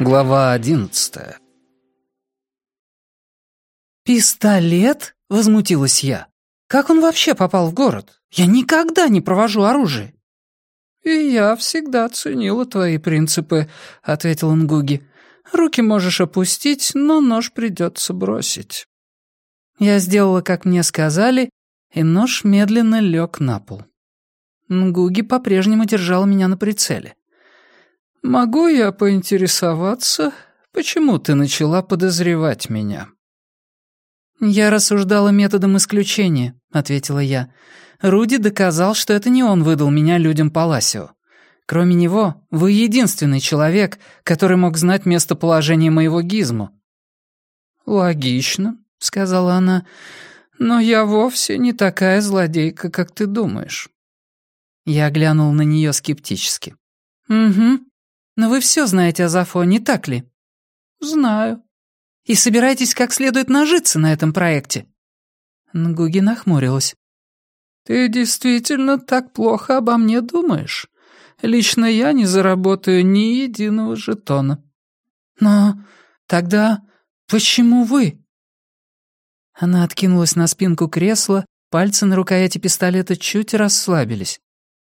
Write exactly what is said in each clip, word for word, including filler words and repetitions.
Глава одиннадцатая. «Пистолет?» — возмутилась я. «Как он вообще попал в город? Я никогда не провожу оружие». «И я всегда ценила твои принципы», — ответил Нгуги. «Руки можешь опустить, но нож придется бросить». Я сделала, как мне сказали, и нож медленно лег на пол. Нгуги по-прежнему держал меня на прицеле. «Могу я поинтересоваться, почему ты начала подозревать меня?» «Я рассуждала методом исключения», — ответила я. «Руди доказал, что это не он выдал меня людям Паласио. Кроме него, вы единственный человек, который мог знать местоположение моего гизмо». «Логично», — сказала она, — «но я вовсе не такая злодейка, как ты думаешь». Я глянул на нее скептически. «Угу. Но вы все знаете о Зафо, не так ли?» «Знаю». «И собираетесь как следует нажиться на этом проекте?» Нгуги нахмурилась. «Ты действительно так плохо обо мне думаешь? Лично я не заработаю ни единого жетона». «Но тогда почему вы?» Она откинулась на спинку кресла, пальцы на рукояти пистолета чуть расслабились.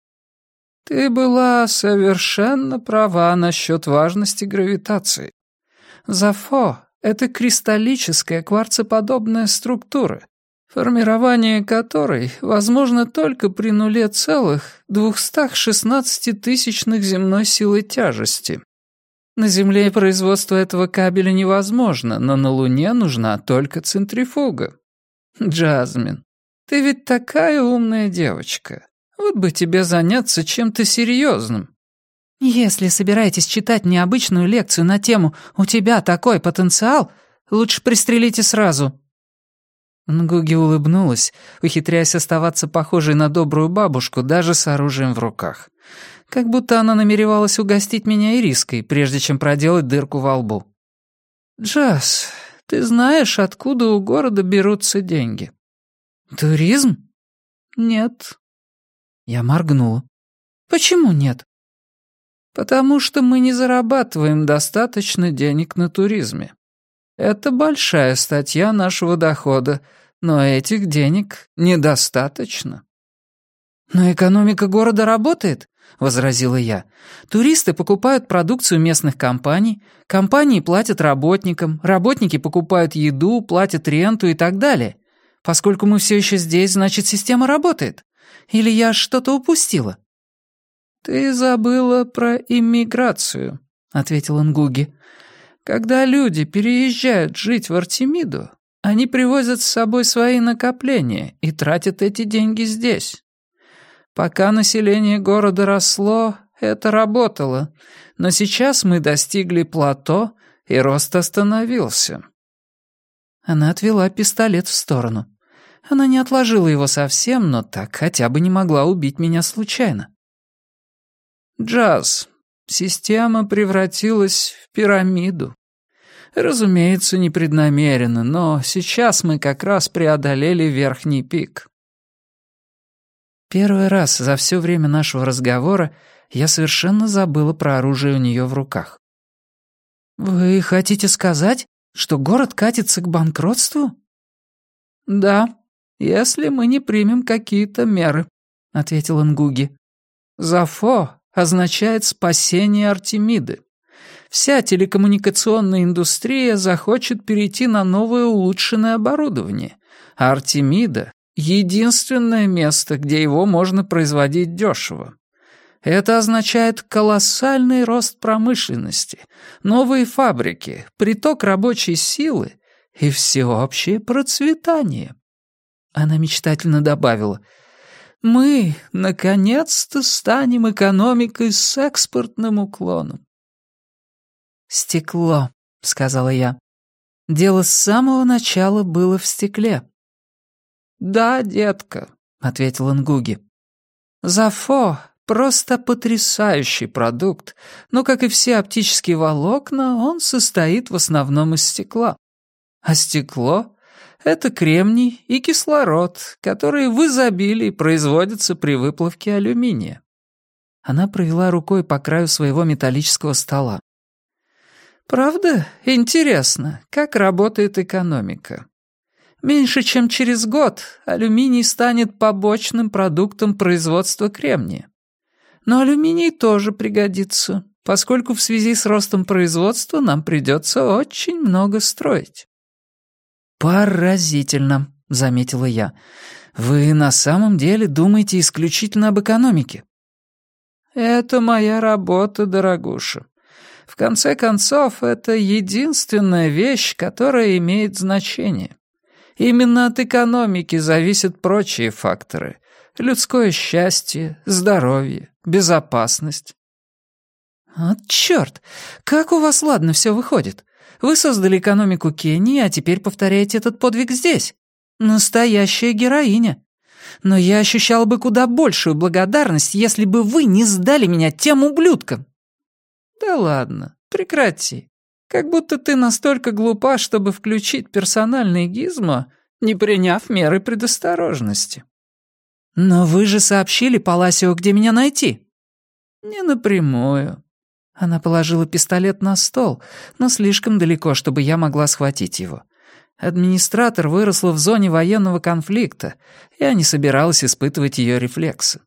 «Ты была совершенно права насчет важности гравитации. Зафо — это кристаллическая кварцеподобная структура, формирование которой возможно только при нуле целых двухстах шестнадцати тысячных земной силы тяжести. На Земле производство этого кабеля невозможно, но на Луне нужна только центрифуга. Джазмин, ты ведь такая умная девочка. Вот бы тебе заняться чем-то серьезным». «Если собираетесь читать необычную лекцию на тему «У тебя такой потенциал», лучше пристрелите сразу». Нгуги улыбнулась, ухитряясь оставаться похожей на добрую бабушку даже с оружием в руках. Как будто она намеревалась угостить меня ириской, прежде чем проделать дырку во лбу. «Джаз, ты знаешь, откуда у города берутся деньги?» «Туризм?» «Нет». Я моргнула. «Почему нет?» «Потому что мы не зарабатываем достаточно денег на туризме. Это большая статья нашего дохода, но этих денег недостаточно». «Но экономика города работает», — возразила я. «Туристы покупают продукцию местных компаний, компании платят работникам, работники покупают еду, платят ренту и так далее. Поскольку мы все еще здесь, значит, система работает. Или я что-то упустила?» «Ты забыла про иммиграцию», — ответил Нгуги. «Когда люди переезжают жить в Артемиду, они привозят с собой свои накопления и тратят эти деньги здесь. Пока население города росло, это работало, но сейчас мы достигли плато, и рост остановился». Она отвела пистолет в сторону. Она не отложила его совсем, но так хотя бы не могла убить меня случайно. «Джаз, система превратилась в пирамиду. Разумеется, непреднамеренно, но сейчас мы как раз преодолели верхний пик». Первый раз за все время нашего разговора я совершенно забыла про оружие у нее в руках. «Вы хотите сказать, что город катится к банкротству?» «Да, если мы не примем какие-то меры», — ответил Нгуги. «Зафо означает спасение Артемиды. Вся телекоммуникационная индустрия захочет перейти на новое улучшенное оборудование, а Артемида — единственное место, где его можно производить дешево. Это означает колоссальный рост промышленности, новые фабрики, приток рабочей силы и всеобщее процветание». Она мечтательно добавила: «Мы, наконец-то, станем экономикой с экспортным уклоном». «Стекло», — сказала я. «Дело с самого начала было в стекле». «Да, детка», — ответил Нгуги. «Зафо — просто потрясающий продукт, но, как и все оптические волокна, он состоит в основном из стекла. А стекло — это кремний и кислород, которые в изобилии производятся при выплавке алюминия». Она провела рукой по краю своего металлического стола. Правда? Интересно, как работает экономика. Меньше чем через год алюминий станет побочным продуктом производства кремния. Но алюминий тоже пригодится, поскольку в связи с ростом производства нам придется очень много строить. «Поразительно», — заметила я. «Вы на самом деле думаете исключительно об экономике?» «Это моя работа, дорогуша. В конце концов, это единственная вещь, которая имеет значение. Именно от экономики зависят прочие факторы. Людское счастье, здоровье, безопасность». «Вот чёрт! Как у вас ладно всё выходит. Вы создали экономику Кении, а теперь повторяете этот подвиг здесь. Настоящая героиня. Но я ощущала бы куда большую благодарность, если бы вы не сдали меня тем ублюдкам». «Да ладно, прекрати. Как будто ты настолько глупа, чтобы включить персональный гизмо, не приняв меры предосторожности». «Но вы же сообщили Паласио, где меня найти». «Не напрямую». Она положила пистолет на стол, но слишком далеко, чтобы я могла схватить его. Администратор выросла в зоне военного конфликта, я не собиралась испытывать ее рефлексы.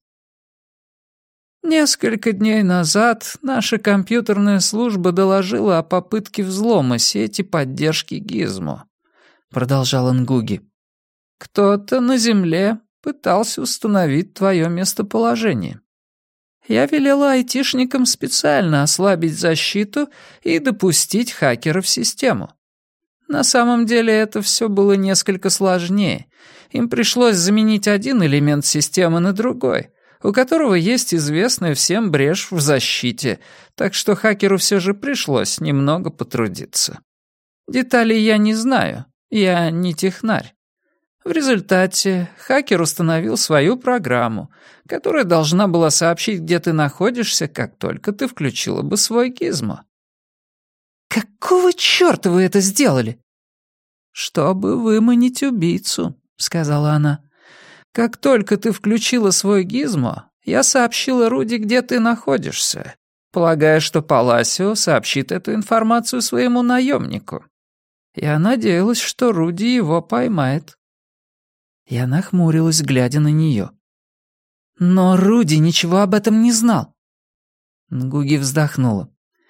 «Несколько дней назад наша компьютерная служба доложила о попытке взлома сети поддержки Гизмо», — продолжал Нгуги. «Кто-то на Земле пытался установить твое местоположение. Я велела айтишникам специально ослабить защиту и допустить хакера в систему. На самом деле это все было несколько сложнее. Им пришлось заменить один элемент системы на другой, у которого есть известная всем брешь в защите, так что хакеру все же пришлось немного потрудиться. Деталей я не знаю, я не технарь. В результате хакер установил свою программу, которая должна была сообщить, где ты находишься, как только ты включила бы свой гизмо. «Какого чёрта вы это сделали?» «Чтобы выманить убийцу», — сказала она. «Как только ты включила свой гизмо, я сообщила Руди, где ты находишься, полагая, что Паласио сообщит эту информацию своему наемнику. Я надеялась, что Руди его поймает». Я нахмурилась, глядя на нее. «Но Руди ничего об этом не знал». Нгуги вздохнула.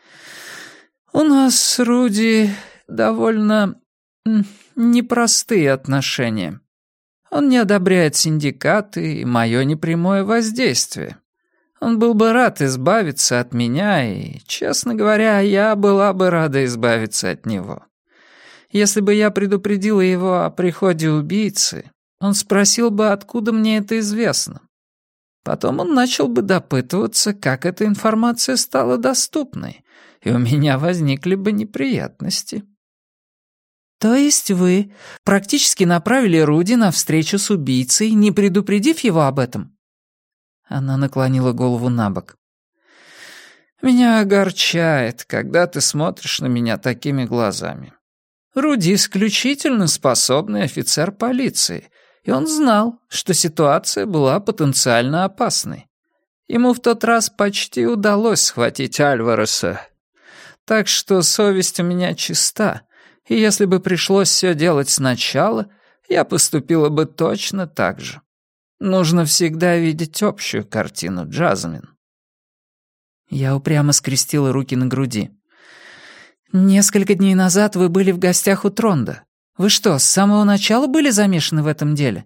«У нас с Руди довольно непростые отношения. Он не одобряет синдикаты и мое непрямое воздействие. Он был бы рад избавиться от меня, и, честно говоря, я была бы рада избавиться от него. Если бы я предупредила его о приходе убийцы, он спросил бы, откуда мне это известно. Потом он начал бы допытываться, как эта информация стала доступной, и у меня возникли бы неприятности». «То есть вы практически направили Руди на встречу с убийцей, не предупредив его об этом?» Она наклонила голову на бок. «Меня огорчает, когда ты смотришь на меня такими глазами. Руди исключительно способный офицер полиции, и он знал, что ситуация была потенциально опасной. Ему в тот раз почти удалось схватить Альвареса. Так что совесть у меня чиста, и если бы пришлось все делать сначала, я поступила бы точно так же. Нужно всегда видеть общую картину, Джазмин». Я упрямо скрестила руки на груди. «Несколько дней назад вы были в гостях у Тронда. Вы что, с самого начала были замешаны в этом деле?»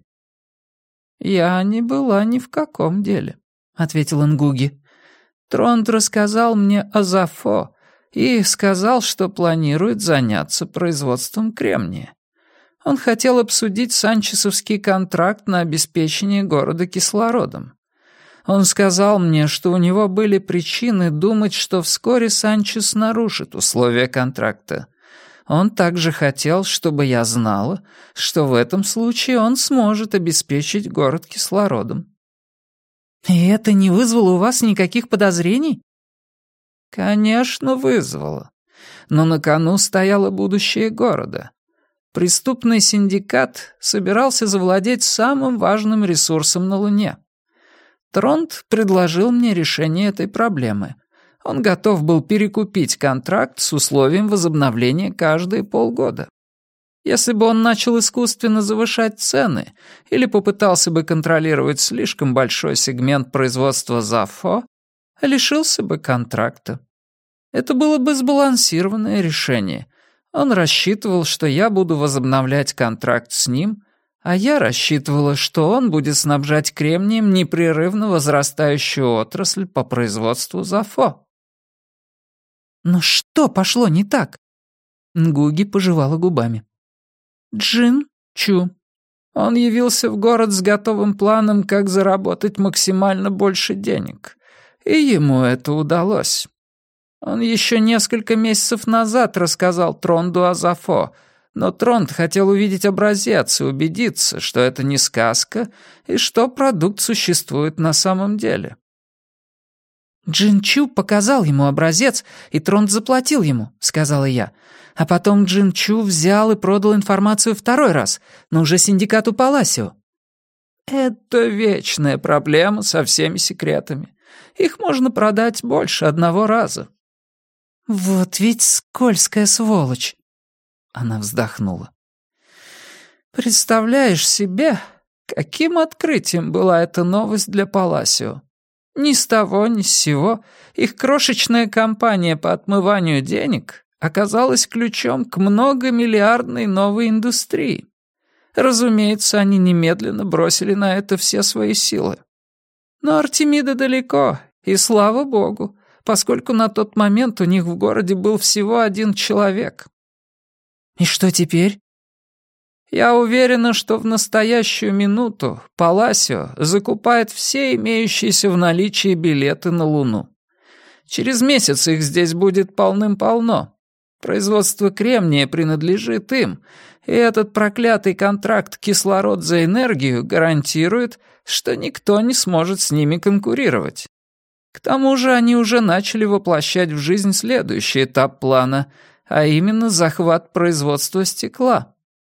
«Я не была ни в каком деле», — ответил Нгуги. «Тронд рассказал мне о Зафо и сказал, что планирует заняться производством кремния. Он хотел обсудить санчесовский контракт на обеспечение города кислородом. Он сказал мне, что у него были причины думать, что вскоре Санчес нарушит условия контракта. Он также хотел, чтобы я знала, что в этом случае он сможет обеспечить город кислородом». «И это не вызвало у вас никаких подозрений?» «Конечно, вызвало. Но на кону стояло будущее города. Преступный синдикат собирался завладеть самым важным ресурсом на Луне. Тронд предложил мне решение этой проблемы. Он готов был перекупить контракт с условием возобновления каждые полгода. Если бы он начал искусственно завышать цены или попытался бы контролировать слишком большой сегмент производства Зафо, лишился бы контракта. Это было бы сбалансированное решение. Он рассчитывал, что я буду возобновлять контракт с ним, а я рассчитывала, что он будет снабжать кремнием непрерывно возрастающую отрасль по производству Зафо. Но что пошло не так? Нгуги пожевала губами. Джин Чу. Он явился в город с готовым планом, как заработать максимально больше денег. И ему это удалось. Он еще несколько месяцев назад рассказал Тронду о Зафо, но Тронд хотел увидеть образец и убедиться, что это не сказка и что продукт существует на самом деле. «Джин Чу показал ему образец, и Тронд заплатил ему», — сказала я. «А потом Джин Чу взял и продал информацию второй раз, но уже синдикату Паласио». «Это вечная проблема со всеми секретами. Их можно продать больше одного раза». «Вот ведь скользкая сволочь!» Она вздохнула. «Представляешь себе, каким открытием была эта новость для Паласио? Ни с того, ни с сего их крошечная компания по отмыванию денег оказалась ключом к многомиллиардной новой индустрии. Разумеется, они немедленно бросили на это все свои силы. Но Артемида далеко, и слава богу, поскольку на тот момент у них в городе был всего один человек». «И что теперь?» «Я уверена, что в настоящую минуту Паласио закупает все имеющиеся в наличии билеты на Луну. Через месяц их здесь будет полным-полно. Производство кремния принадлежит им, и этот проклятый контракт «Кислород за энергию» гарантирует, что никто не сможет с ними конкурировать. К тому же они уже начали воплощать в жизнь следующий этап плана, а именно захват производства стекла».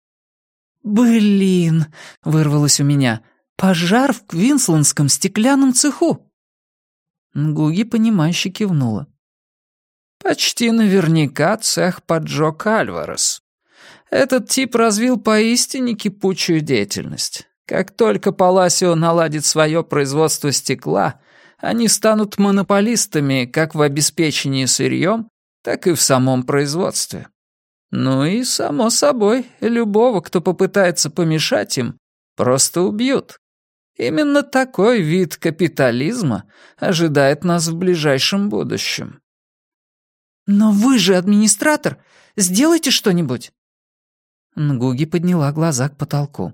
«Блин!» — вырвалось у меня. «Пожар в Квинслендском стеклянном цеху!» Нгуги, понимающе кивнула. «Почти наверняка цех поджег Альварес. Этот тип развил поистине кипучую деятельность. Как только Паласио наладит свое производство стекла, они станут монополистами как в обеспечении сырьем, так и в самом производстве. Ну и, само собой, любого, кто попытается помешать им, просто убьют. Именно такой вид капитализма ожидает нас в ближайшем будущем». «Но вы же администратор! Сделайте что-нибудь!» Нгуги подняла глаза к потолку.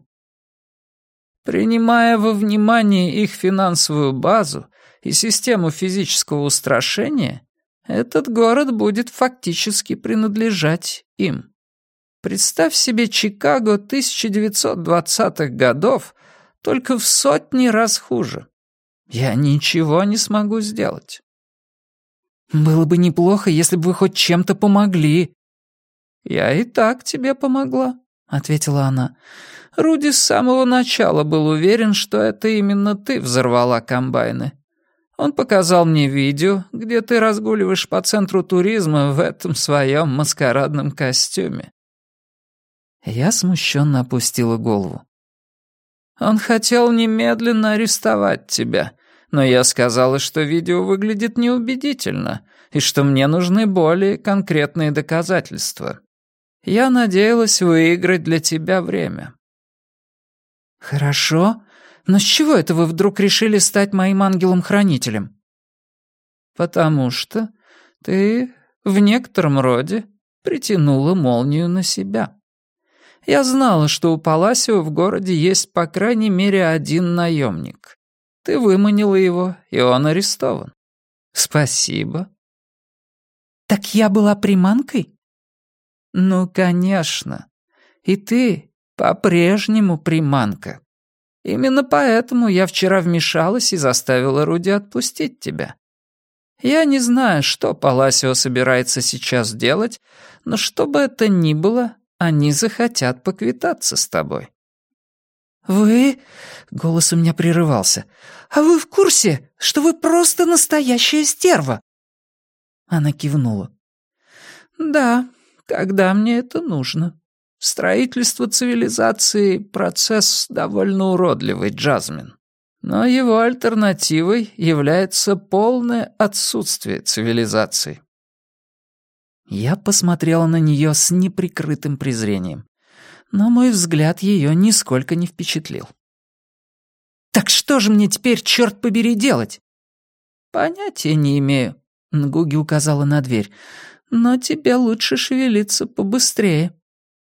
«Принимая во внимание их финансовую базу и систему физического устрашения, этот город будет фактически принадлежать им. Представь себе Чикаго тысяча девятьсот двадцатых годов, только в сотни раз хуже. Я ничего не смогу сделать». «Было бы неплохо, если бы вы хоть чем-то помогли». «Я и так тебе помогла», — ответила она. «Руди с самого начала был уверен, что это именно ты взорвала комбайны. Он показал мне видео, где ты разгуливаешь по центру туризма в этом своем маскарадном костюме». Я смущенно опустила голову. «Он хотел немедленно арестовать тебя, но я сказала, что видео выглядит неубедительно и что мне нужны более конкретные доказательства. Я надеялась выиграть для тебя время». «Хорошо, но с чего это вы вдруг решили стать моим ангелом-хранителем?» «Потому что ты в некотором роде притянула молнию на себя. Я знала, что у Паласио в городе есть по крайней мере один наемник. Ты выманила его, и он арестован. Спасибо». «Так я была приманкой?» «Ну, конечно. И ты по-прежнему приманка. Именно поэтому я вчера вмешалась и заставила Руди отпустить тебя. Я не знаю, что Паласио собирается сейчас делать, но что бы это ни было, они захотят поквитаться с тобой». «Вы...» — голос у меня прерывался. «А вы в курсе, что вы просто настоящая стерва?» Она кивнула. «Да, когда мне это нужно. Строительство цивилизации — процесс довольно уродливый, Джазмин. Но его альтернативой является полное отсутствие цивилизации». Я посмотрела на нее с неприкрытым презрением, но мой взгляд ее нисколько не впечатлил. «Так что же мне теперь, черт побери, делать?» «Понятия не имею», — Нгуги указала на дверь, «но тебе лучше шевелиться побыстрее».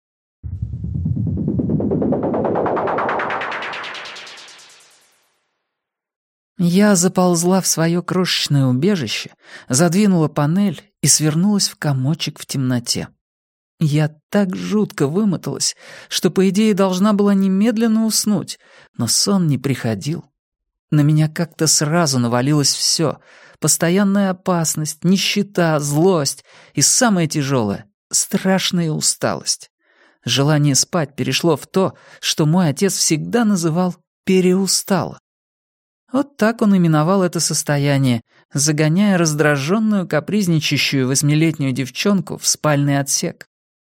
Я заползла в свое крошечное убежище, задвинула панель и свернулась в комочек в темноте. Я так жутко вымоталась, что, по идее, должна была немедленно уснуть, но сон не приходил. На меня как-то сразу навалилось все: постоянная опасность, нищета, злость и, самое тяжелое, страшная усталость. Желание спать перешло в то, что мой отец всегда называл «переустало». Вот так он именовал это состояние, загоняя раздраженную, капризничающую восьмилетнюю девчонку в спальный отсек.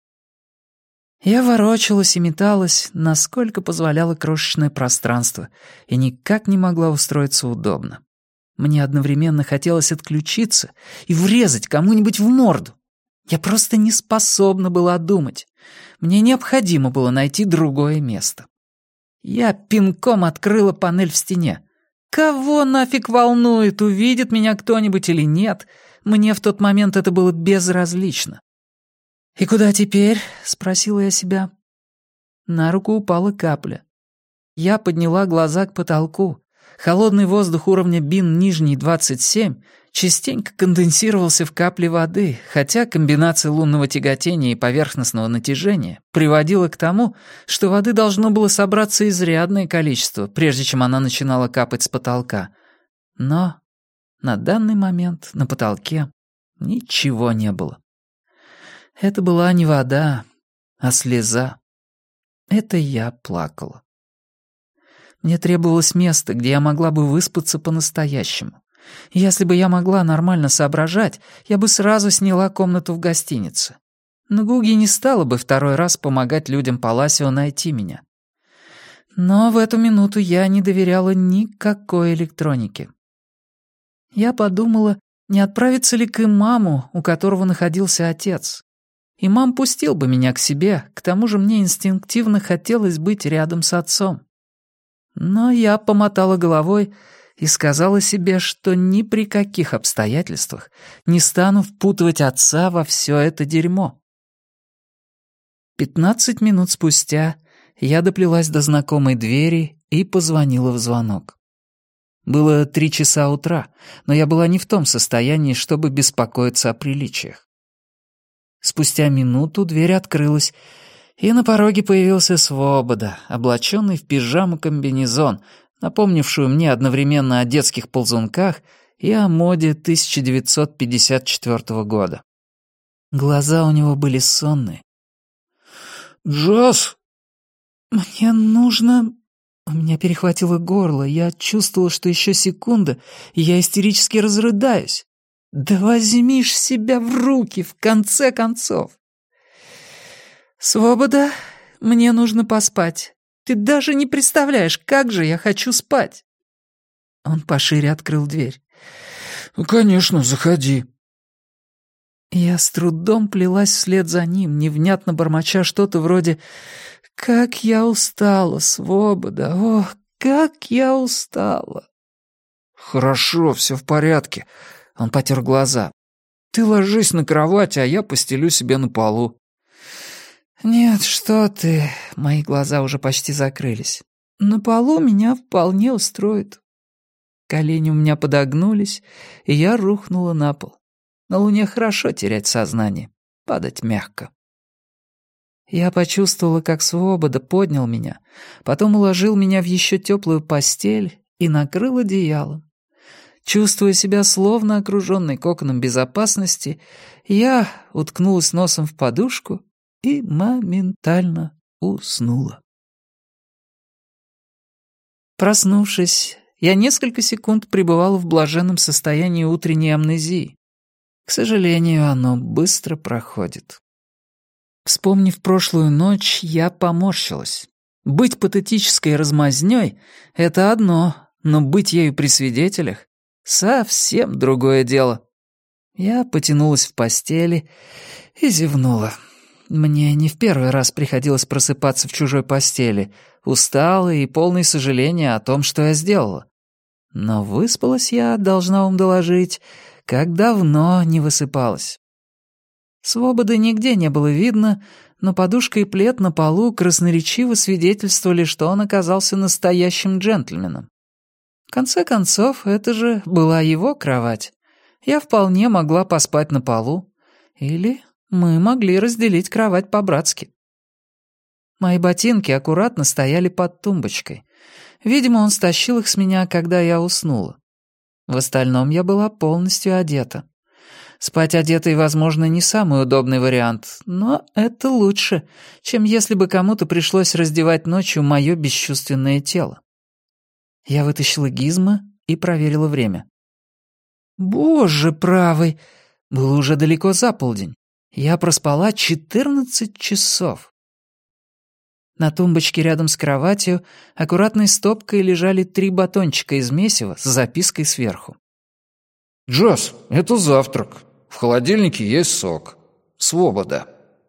Я ворочалась и металась, насколько позволяло крошечное пространство, и никак не могла устроиться удобно. Мне одновременно хотелось отключиться и врезать кому-нибудь в морду. Я просто не способна была думать. Мне необходимо было найти другое место. Я пинком открыла панель в стене. Кого нафиг волнует, увидит меня кто-нибудь или нет? Мне в тот момент это было безразлично. «И куда теперь?» — спросила я себя. На руку упала капля. Я подняла глаза к потолку. Холодный воздух уровня бин нижний двадцать семь частенько конденсировался в капле воды, хотя комбинация лунного тяготения и поверхностного натяжения приводила к тому, что воды должно было собраться изрядное количество, прежде чем она начинала капать с потолка. Но на данный момент на потолке ничего не было. Это была не вода, а слеза. Это я плакала. Мне требовалось место, где я могла бы выспаться по-настоящему. Если бы я могла нормально соображать, я бы сразу сняла комнату в гостинице. Но Гуги не стала бы второй раз помогать людям Паласио найти меня. Но в эту минуту я не доверяла никакой электронике. Я подумала, не отправиться ли к имаму, у которого находился отец. Имам пустил бы меня к себе, к тому же мне инстинктивно хотелось быть рядом с отцом. Но я помотала головой и сказала себе, что ни при каких обстоятельствах не стану впутывать отца во все это дерьмо. Пятнадцать минут спустя я доплелась до знакомой двери и позвонила в звонок. Было три часа утра, но я была не в том состоянии, чтобы беспокоиться о приличиях. Спустя минуту дверь открылась, и на пороге появился Свобода, облаченный в пижаму-комбинезон, напомнившую мне одновременно о детских ползунках и о моде тысяча девятьсот пятьдесят четвёртого года. Глаза у него были сонные. «Джаз!» «Мне нужно...» У меня перехватило горло, я чувствовала, что еще секунда, и я истерически разрыдаюсь. «Да возьми ж себя в руки, в конце концов!» «Свобода, мне нужно поспать. Ты даже не представляешь, как же я хочу спать!» Он пошире открыл дверь. «Ну, конечно, заходи». Я с трудом плелась вслед за ним, невнятно бормоча что-то вроде «Как я устала, Свобода! Ох, как я устала!» «Хорошо, все в порядке». Он потер глаза. «Ты ложись на кровать, а я постелю себе на полу». «Нет, что ты...» Мои глаза уже почти закрылись. «На полу меня вполне устроит». Колени у меня подогнулись, и я рухнула на пол. На Луне хорошо терять сознание, падать мягко. Я почувствовала, как Свобода поднял меня, потом уложил меня в еще теплую постель и накрыл одеялом. Чувствуя себя словно окруженной коконом безопасности, я уткнулась носом в подушку и моментально уснула. Проснувшись, я несколько секунд пребывала в блаженном состоянии утренней амнезии. К сожалению, оно быстро проходит. Вспомнив прошлую ночь, я поморщилась. Быть патетической размазнёй — это одно, но быть ею при свидетелях — совсем другое дело. Я потянулась в постели и зевнула. Мне не в первый раз приходилось просыпаться в чужой постели, усталой и полной сожаления о том, что я сделала. Но выспалась я, должна вам доложить, как давно не высыпалась. Свободы нигде не было видно, но подушка и плед на полу красноречиво свидетельствовали, что он оказался настоящим джентльменом. В конце концов, это же была его кровать. Я вполне могла поспать на полу. Или мы могли разделить кровать по-братски. Мои ботинки аккуратно стояли под тумбочкой. Видимо, он стащил их с меня, когда я уснула. В остальном я была полностью одета. Спать одетой, возможно, не самый удобный вариант, но это лучше, чем если бы кому-то пришлось раздевать ночью мое бесчувственное тело. Я вытащила гизмо и проверила время. Боже правый! Было уже далеко за полдень. Я проспала четырнадцать часов. На тумбочке рядом с кроватью аккуратной стопкой лежали три батончика из месива с запиской сверху. «Джаз, это завтрак. В холодильнике есть сок. Свобода».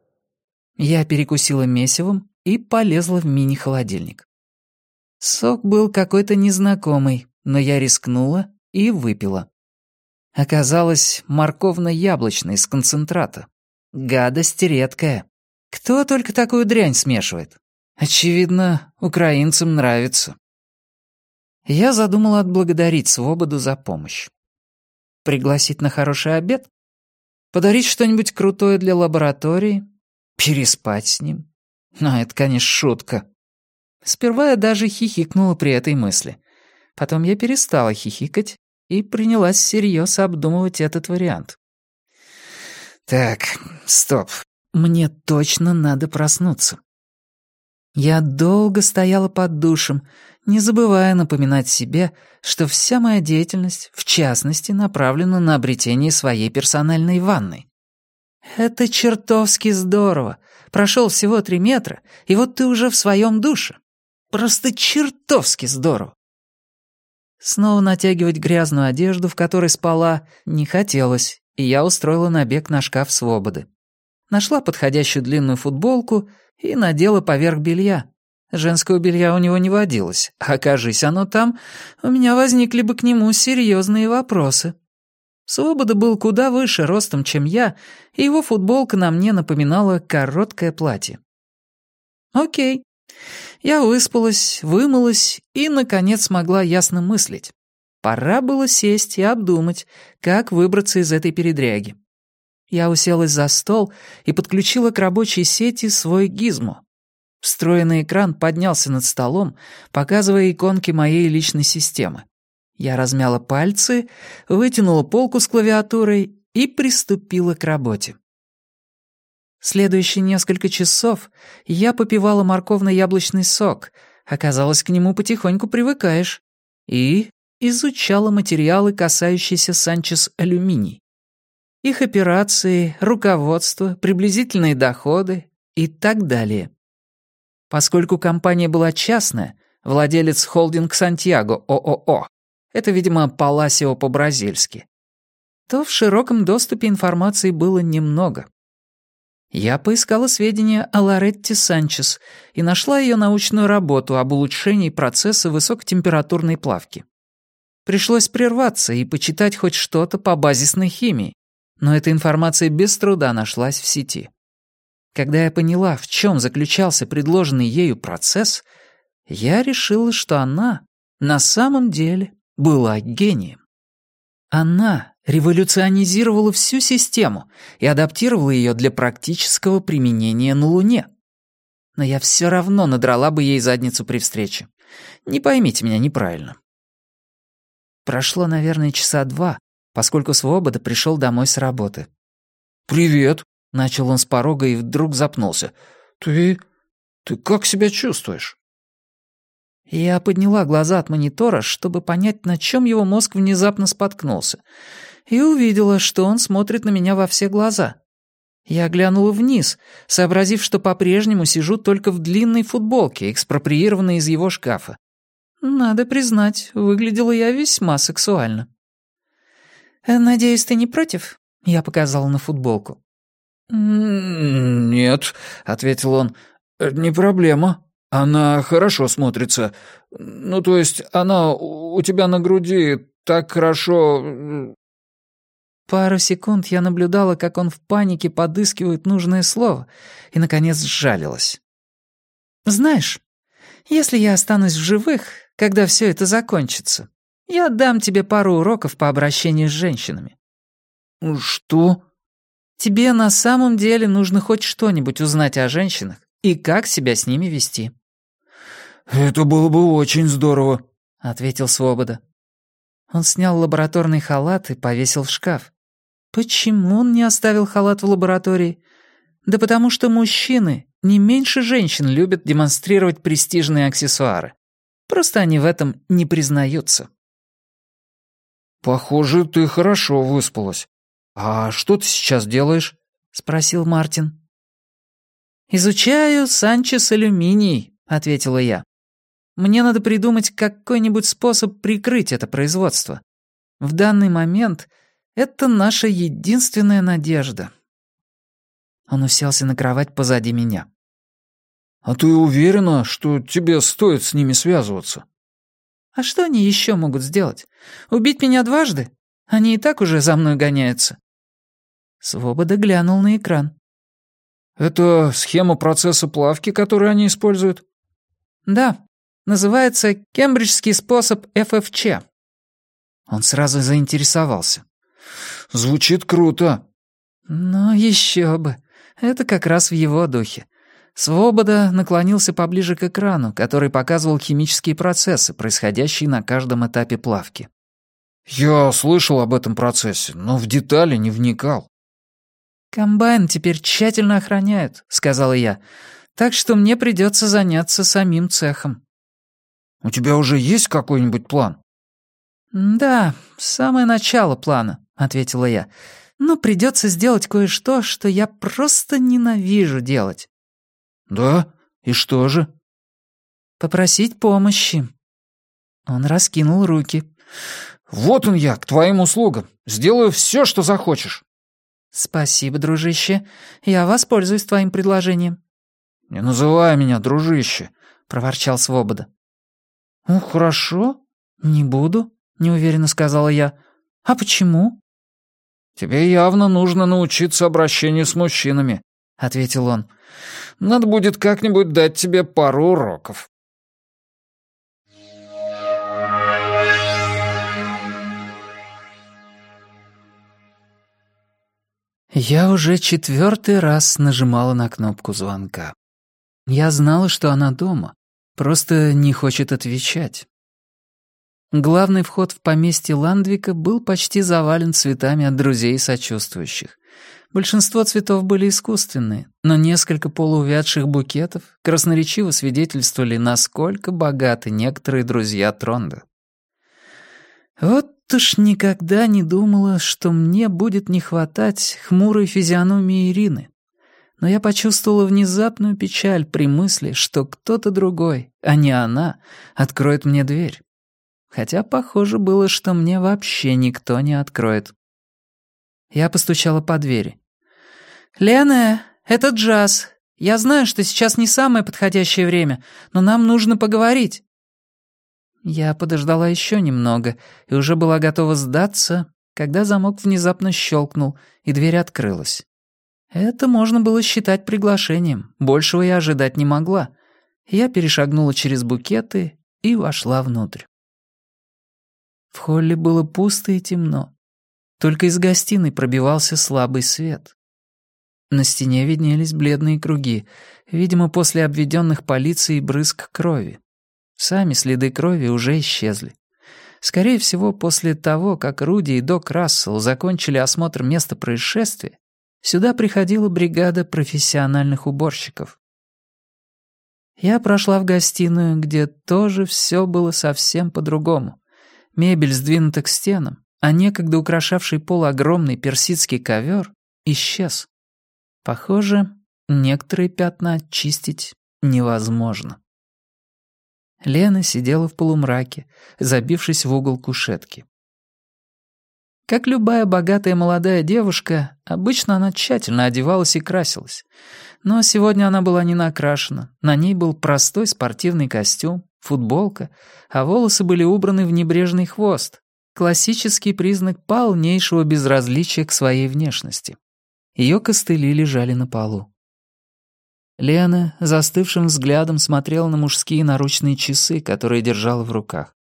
Я перекусила месивом и полезла в мини-холодильник. Сок был какой-то незнакомый, но я рискнула и выпила. Оказалось, морковно-яблочный из концентрата. Гадость редкая. Кто только такую дрянь смешивает? Очевидно, украинцам нравится. Я задумала отблагодарить Свободу за помощь. Пригласить на хороший обед? Подарить что-нибудь крутое для лаборатории? Переспать с ним? Ну, это, конечно, шутка. Сперва я даже хихикнула при этой мысли. Потом я перестала хихикать и принялась всерьез обдумывать этот вариант. Так, стоп. Мне точно надо проснуться. Я долго стояла под душем, не забывая напоминать себе, что вся моя деятельность, в частности, направлена на обретение своей персональной ванной. Это чертовски здорово. Прошел всего три метра, и вот ты уже в своем душе. Просто чертовски здорово. Снова натягивать грязную одежду, в которой спала, не хотелось, и я устроила набег на шкаф Свободы. Нашла подходящую длинную футболку и надела поверх белья. Женского белья у него не водилось, а окажись оно там, у меня возникли бы к нему серьезные вопросы. Свобода был куда выше ростом, чем я, и его футболка на мне напоминала короткое платье. Окей. Я выспалась, вымылась и, наконец, смогла ясно мыслить. Пора было сесть и обдумать, как выбраться из этой передряги. Я уселась за стол и подключила к рабочей сети свой гизмо. Встроенный экран поднялся над столом, показывая иконки моей личной системы. Я размяла пальцы, вытянула полку с клавиатурой и приступила к работе. Следующие несколько часов я попивала морковно-яблочный сок, оказалось, к нему потихоньку привыкаешь, и изучала материалы, касающиеся Санчес Алюминий. Их операции, руководство, приблизительные доходы и так далее. Поскольку компания была частная, владелец холдинг Сантьяго ООО, это, видимо, Паласио по-бразильски, то в широком доступе информации было немного. Я поискала сведения о Лоретте Санчес и нашла ее научную работу об улучшении процесса высокотемпературной плавки. Пришлось прерваться и почитать хоть что-то по базисной химии, но эта информация без труда нашлась в сети. Когда я поняла, в чем заключался предложенный ею процесс, я решила, что она на самом деле была гением. Она революционизировала всю систему и адаптировала ее для практического применения на Луне. Но я все равно надрала бы ей задницу при встрече. Не поймите меня неправильно. Прошло, наверное, часа два, поскольку Свобода пришел домой с работы. «Привет», — начал он с порога и вдруг запнулся. «Ты... ты как себя чувствуешь?» Я подняла глаза от монитора, чтобы понять, на чем его мозг внезапно споткнулся, и увидела, что он смотрит на меня во все глаза. Я глянула вниз, сообразив, что по-прежнему сижу только в длинной футболке, экспроприированной из его шкафа. Надо признать, выглядела я весьма сексуально. «Надеюсь, ты не против?» — я показала на футболку. «Нет», — ответил он, — «не проблема. Она хорошо смотрится. Ну, то есть она у тебя на груди так хорошо...» Пару секунд я наблюдала, как он в панике подыскивает нужное слово, и, наконец, сжалилась. «Знаешь, если я останусь в живых, когда все это закончится, я дам тебе пару уроков по обращению с женщинами». «Что?» «Тебе на самом деле нужно хоть что-нибудь узнать о женщинах и как себя с ними вести». «Это было бы очень здорово», — ответил Свобода. Он снял лабораторный халат и повесил в шкаф. Почему он не оставил халат в лаборатории? Да потому что мужчины не меньше женщин любят демонстрировать престижные аксессуары. Просто они в этом не признаются. «Похоже, ты хорошо выспалась. А что ты сейчас делаешь?» — спросил Мартин. «Изучаю Санчес-алюминий», — ответила я. «Мне надо придумать какой-нибудь способ прикрыть это производство. В данный момент это наша единственная надежда». Он уселся на кровать позади меня. «А ты уверена, что тебе стоит с ними связываться?» «А что они еще могут сделать? Убить меня дважды? Они и так уже за мной гоняются». Свобода глянул на экран. «Это схема процесса плавки, который они используют?» «Да, называется кембриджский способ эф эф че». Он сразу заинтересовался. «Звучит круто». «Ну, еще бы. Это как раз в его духе». Свобода наклонился поближе к экрану, который показывал химические процессы, происходящие на каждом этапе плавки. «Я слышал об этом процессе, но в детали не вникал». «Комбайн теперь тщательно охраняют», — сказала я, «так что мне придется заняться самим цехом». «У тебя уже есть какой-нибудь план?» «Да, самое начало плана», — ответила я, «но придется сделать кое-что, что я просто ненавижу делать». «Да? И что же?» «Попросить помощи». Он раскинул руки. «Вот он я, к твоим услугам. Сделаю все, что захочешь». «Спасибо, дружище. Я воспользуюсь твоим предложением». «Не называй меня дружище», — проворчал Свобода. «Ну, хорошо. Не буду», — неуверенно сказала я. «А почему?» «Тебе явно нужно научиться обращению с мужчинами», — ответил он. «Надо будет как-нибудь дать тебе пару уроков». Я уже четвертый раз нажимала на кнопку звонка. Я знала, что она дома, просто не хочет отвечать. Главный вход в поместье Ландвика был почти завален цветами от друзей и сочувствующих. Большинство цветов были искусственные, но несколько полуувядших букетов красноречиво свидетельствовали, насколько богаты некоторые друзья Тронда. Вот уж никогда не думала, что мне будет не хватать хмурой физиономии Ирины. Но я почувствовала внезапную печаль при мысли, что кто-то другой, а не она, откроет мне дверь. Хотя похоже было, что мне вообще никто не откроет. Я постучала по двери. «Лена, это Джаз. Я знаю, что сейчас не самое подходящее время, но нам нужно поговорить». Я подождала еще немного и уже была готова сдаться, когда замок внезапно щелкнул, и дверь открылась. Это можно было считать приглашением, большего я ожидать не могла. Я перешагнула через букеты и вошла внутрь. В холле было пусто и темно. Только из гостиной пробивался слабый свет. На стене виднелись бледные круги, видимо, после обведенных полицией брызг крови. Сами следы крови уже исчезли. Скорее всего, после того, как Руди и Док Рассел закончили осмотр места происшествия, сюда приходила бригада профессиональных уборщиков. Я прошла в гостиную, где тоже все было совсем по-другому. Мебель сдвинута к стенам, а некогда украшавший пол огромный персидский ковер исчез. Похоже, некоторые пятна очистить невозможно. Лена сидела в полумраке, забившись в угол кушетки. Как любая богатая молодая девушка, обычно она тщательно одевалась и красилась. Но сегодня она была не накрашена, на ней был простой спортивный костюм, футболка, а волосы были убраны в небрежный хвост. Классический признак полнейшего безразличия к своей внешности. Ее костыли лежали на полу. Лена застывшим взглядом смотрела на мужские наручные часы, которые держала в руках.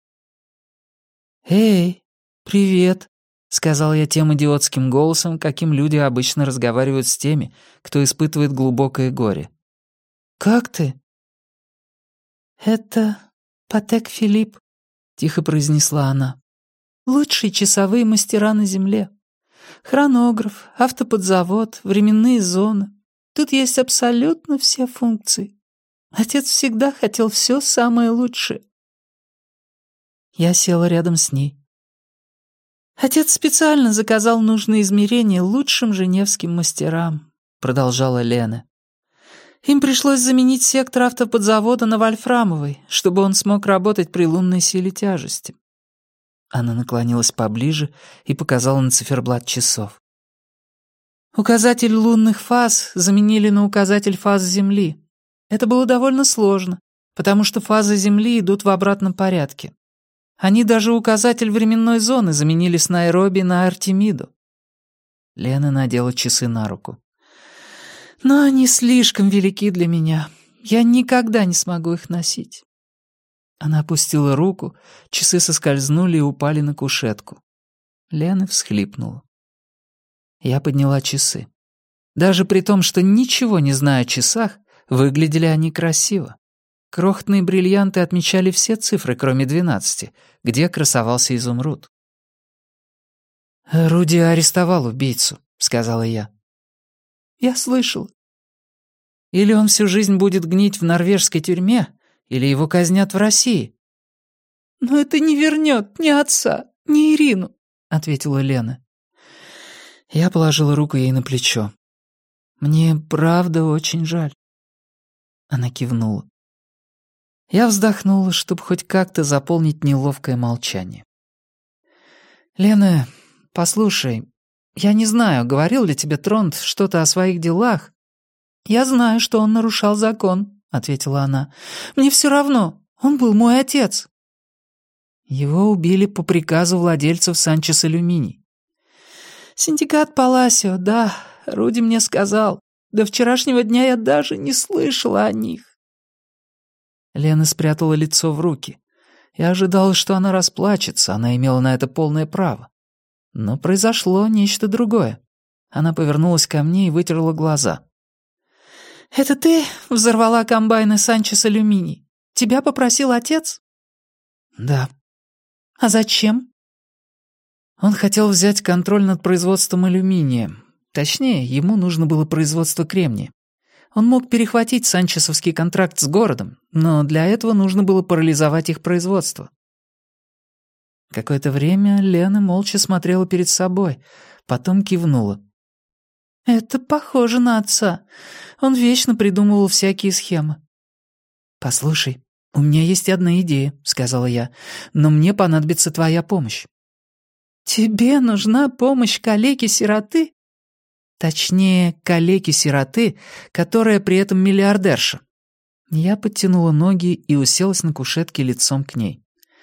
«Эй, привет», — сказал я тем идиотским голосом, каким люди обычно разговаривают с теми, кто испытывает глубокое горе. «Как ты?» «Это Патек Филипп», — тихо произнесла она. «Лучшие часовые мастера на Земле. Хронограф, автоподзавод, временные зоны. Тут есть абсолютно все функции. Отец всегда хотел все самое лучшее». Я села рядом с ней. «Отец специально заказал нужные измерения лучшим женевским мастерам», — продолжала Лена. «Им пришлось заменить сектор автоподзавода на вольфрамовый, чтобы он смог работать при лунной силе тяжести». Она наклонилась поближе и показала на циферблат часов. «Указатель лунных фаз заменили на указатель фаз Земли. Это было довольно сложно, потому что фазы Земли идут в обратном порядке. Они даже указатель временной зоны заменили с Найроби на Артемиду». Лена надела часы на руку. «Но они слишком велики для меня. Я никогда не смогу их носить». Она опустила руку, часы соскользнули и упали на кушетку. Лена всхлипнула. Я подняла часы. Даже при том, что ничего не знаю о часах, выглядели они красиво. Крохотные бриллианты отмечали все цифры, кроме двенадцати, где красовался изумруд. «Руди арестовал убийцу», — сказала я. «Я слышал. Или он всю жизнь будет гнить в норвежской тюрьме, или его казнят в России». «Но это не вернет ни отца, ни Ирину», — ответила Лена. Я положила руку ей на плечо. «Мне правда очень жаль». Она кивнула. Я вздохнула, чтобы хоть как-то заполнить неловкое молчание. «Лена, послушай, я не знаю, говорил ли тебе Тронт что-то о своих делах». «Я знаю, что он нарушал закон», — ответила она. «Мне все равно, он был мой отец». Его убили по приказу владельцев Санчес Алюминий. «Синдикат Паласио, да, Руди мне сказал. До вчерашнего дня я даже не слышала о них». Лена спрятала лицо в руки. Я ожидала, что она расплачется, она имела на это полное право. Но произошло нечто другое. Она повернулась ко мне и вытерла глаза. «Это ты взорвала комбайны Санчес Алюминий? Тебя попросил отец?» «Да». «А зачем?» Он хотел взять контроль над производством алюминия. Точнее, ему нужно было производство кремния. Он мог перехватить санчесовский контракт с городом, но для этого нужно было парализовать их производство. Какое-то время Лена молча смотрела перед собой, потом кивнула. «Это похоже на отца. Он вечно придумывал всякие схемы». «Послушай, у меня есть одна идея», — сказала я, «но мне понадобится твоя помощь». «Тебе нужна помощь калеки-сироты?» Точнее, калеки-сироты, которая при этом миллиардерша. Я подтянула ноги и уселась на кушетке лицом к ней.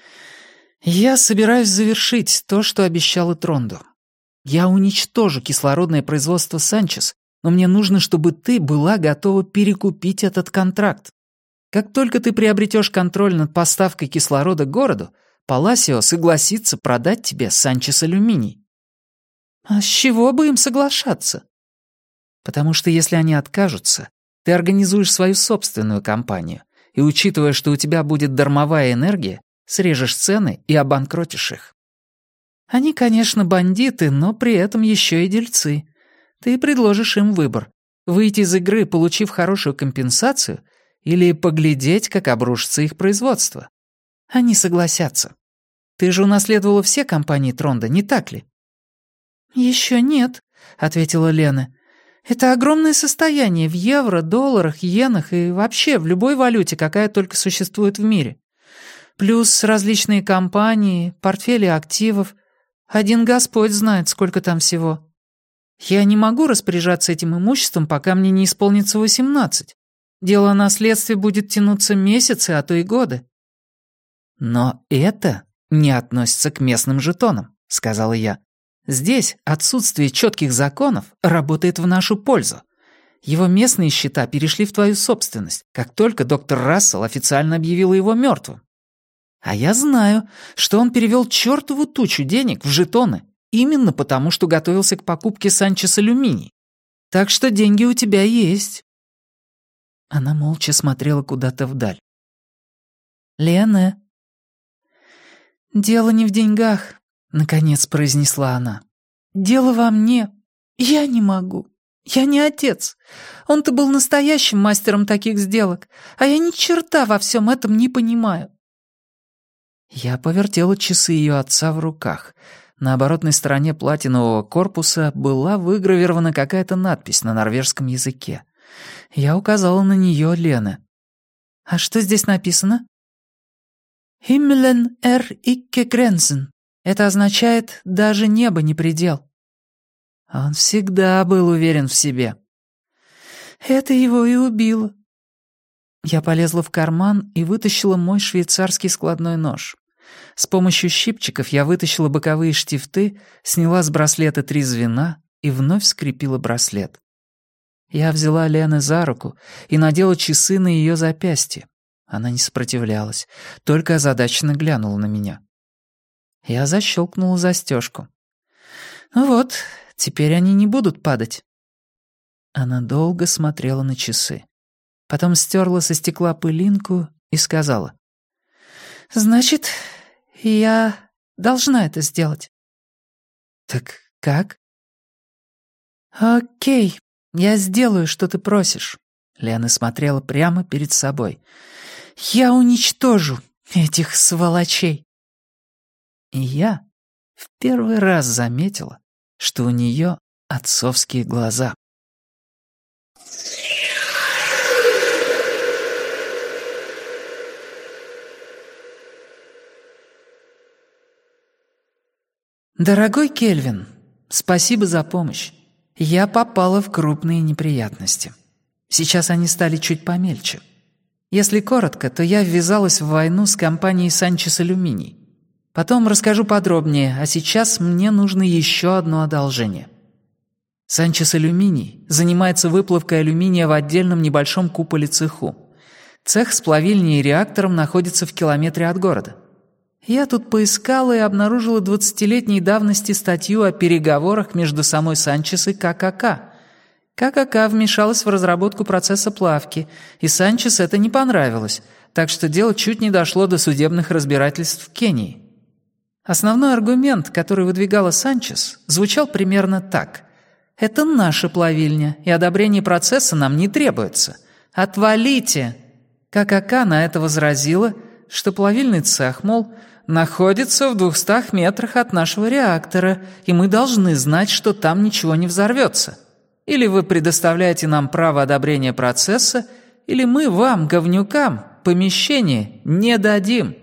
«Я собираюсь завершить то, что обещала Тронду. Я уничтожу кислородное производство Санчес, но мне нужно, чтобы ты была готова перекупить этот контракт. Как только ты приобретешь контроль над поставкой кислорода городу, Паласио согласится продать тебе Санчес Алюминий». «А с чего бы им соглашаться?» «Потому что если они откажутся, ты организуешь свою собственную компанию, и, учитывая, что у тебя будет дармовая энергия, срежешь цены и обанкротишь их. Они, конечно, бандиты, но при этом еще и дельцы. Ты предложишь им выбор — выйти из игры, получив хорошую компенсацию, или поглядеть, как обрушится их производство. Они согласятся. Ты же унаследовала все компании Тронда, не так ли?» «Еще нет», — ответила Лена. «Это огромное состояние в евро, долларах, иенах и вообще в любой валюте, какая только существует в мире. Плюс различные компании, портфели активов. Один Господь знает, сколько там всего. Я не могу распоряжаться этим имуществом, пока мне не исполнится восемнадцать. Дело о наследстве будет тянуться месяцы, а то и годы». «Но это не относится к местным жетонам», — сказала я. «Здесь отсутствие четких законов работает в нашу пользу. Его местные счета перешли в твою собственность, как только доктор Рассел официально объявил его мертвым. А я знаю, что он перевел чертову тучу денег в жетоны именно потому, что готовился к покупке Санчес Алюминий. Так что деньги у тебя есть». Она молча смотрела куда-то вдаль. «Лена...» «Дело не в деньгах», — наконец произнесла она. «Дело во мне. Я не могу. Я не отец. Он-то был настоящим мастером таких сделок, а я ни черта во всем этом не понимаю». Я повертела часы ее отца в руках. На оборотной стороне платинового корпуса была выгравирована какая-то надпись на норвежском языке. Я указала на нее Лене. «А что здесь написано?» «Himmelen er ikke grensen». Это означает «даже небо не предел». Он всегда был уверен в себе. Это его и убило. Я полезла в карман и вытащила мой швейцарский складной нож. С помощью щипчиков я вытащила боковые штифты, сняла с браслета три звена и вновь скрепила браслет. Я взяла Лену за руку и надела часы на ее запястье. Она не сопротивлялась, только озадаченно глянула на меня. Я защелкнула застежку. «Ну вот, теперь они не будут падать». Она долго смотрела на часы. Потом стерла со стекла пылинку и сказала: «Значит, я должна это сделать». «Так как?» «Окей, я сделаю, что ты просишь». Лена смотрела прямо перед собой. «Я уничтожу этих сволочей». И я в первый раз заметила, что у нее отцовские глаза. «Дорогой Кельвин, спасибо за помощь. Я попала в крупные неприятности. Сейчас они стали чуть помельче. Если коротко, то я ввязалась в войну с компанией «Санчес Алюминий». Потом расскажу подробнее, а сейчас мне нужно еще одно одолжение. «Санчес Алюминий» занимается выплавкой алюминия в отдельном небольшом куполе-цеху. Цех с плавильней и реактором находится в километре от города. Я тут поискала и обнаружила двадцатилетней давности статью о переговорах между самой Санчес и ККК. ККК вмешалась в разработку процесса плавки, и Санчес это не понравилось, так что дело чуть не дошло до судебных разбирательств в Кении. Основной аргумент, который выдвигала Санчес, звучал примерно так. «Это наша плавильня, и одобрение процесса нам не требуется. Отвалите!» ККК на это возразила, что плавильный цех, мол, находится в двухстах метрах от нашего реактора, и мы должны знать, что там ничего не взорвется. Или вы предоставляете нам право одобрения процесса, или мы вам, говнюкам, помещение не дадим.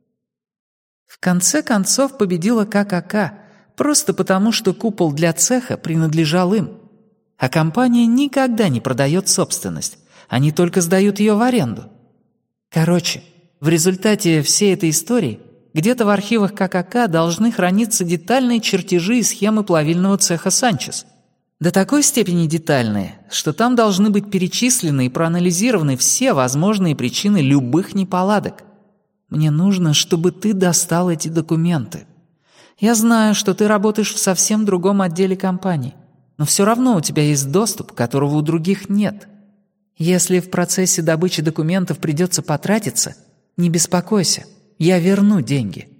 В конце концов победила ККК, просто потому, что купол для цеха принадлежал им. А компания никогда не продает собственность, они только сдают ее в аренду. Короче, в результате всей этой истории где-то в архивах ККК должны храниться детальные чертежи и схемы плавильного цеха «Санчес». До такой степени детальные, что там должны быть перечислены и проанализированы все возможные причины любых неполадок. Мне нужно, чтобы ты достал эти документы. Я знаю, что ты работаешь в совсем другом отделе компании, но все равно у тебя есть доступ, которого у других нет. Если в процессе добычи документов придется потратиться, не беспокойся, я верну деньги».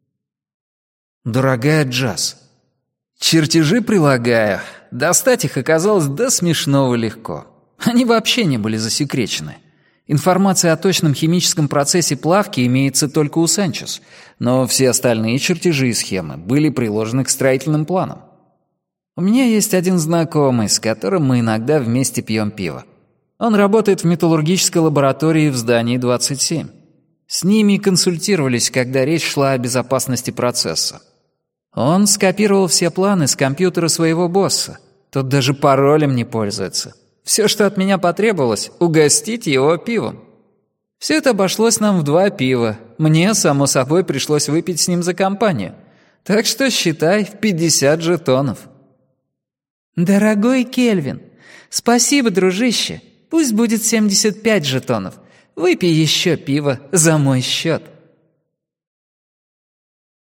«Дорогая Джаз, чертежи прилагаю. Достать их оказалось до смешного легко. Они вообще не были засекречены. Информация о точном химическом процессе плавки имеется только у Санчес, но все остальные чертежи и схемы были приложены к строительным планам. У меня есть один знакомый, с которым мы иногда вместе пьем пиво. Он работает в металлургической лаборатории в здании двадцать семь. С ними консультировались, когда речь шла о безопасности процесса. Он скопировал все планы с компьютера своего босса. Тот даже паролем не пользуется. Все, что от меня потребовалось, угостить его пивом. Все это обошлось нам в два пива. Мне, само собой, пришлось выпить с ним за компанию. Так что, считай, в пятьдесят жетонов. «Дорогой Кельвин, спасибо, дружище. Пусть будет семьдесят пять жетонов. Выпей еще пиво за мой счет».